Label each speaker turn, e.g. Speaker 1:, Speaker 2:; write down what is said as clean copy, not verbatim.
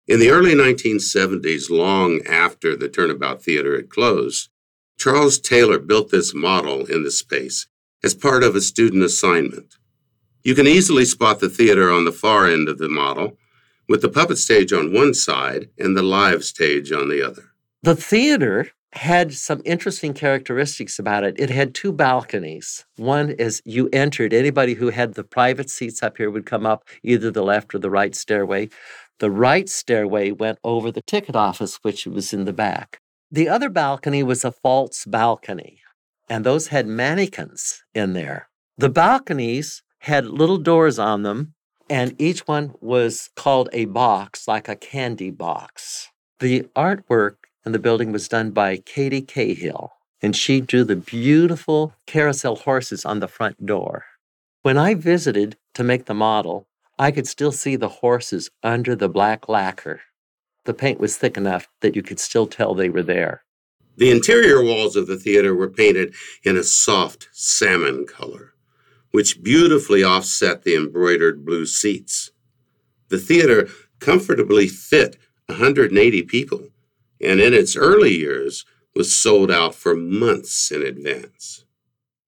Speaker 1: In the early 1970s, long after the Turnabout Theater had closed, Charles Taylor built this model in the space as part of a student assignment. You can easily spot the theater on the far end of the model, with the puppet stage on one side and the live stage on the other.
Speaker 2: The theater had some interesting characteristics about it. It had two balconies. One is you entered, anybody who had the private seats up here would come up either the left or the right stairway. The right stairway went over the ticket office, which was in the back. The other balcony was a false balcony, and those had mannequins in there. The balconies had little doors on them, and each one was called a box, like a candy box. The artwork in the building was done by Katie Cahill, and she drew the beautiful carousel horses on the front door. When I visited to make the model, I could still see the horses under the black lacquer. The paint was thick enough that you could still tell they were there.
Speaker 1: The interior walls of the theater were painted in a soft salmon color, which beautifully offset the embroidered blue seats. The theater comfortably fit 180 people, and in its early years was sold out for months in advance.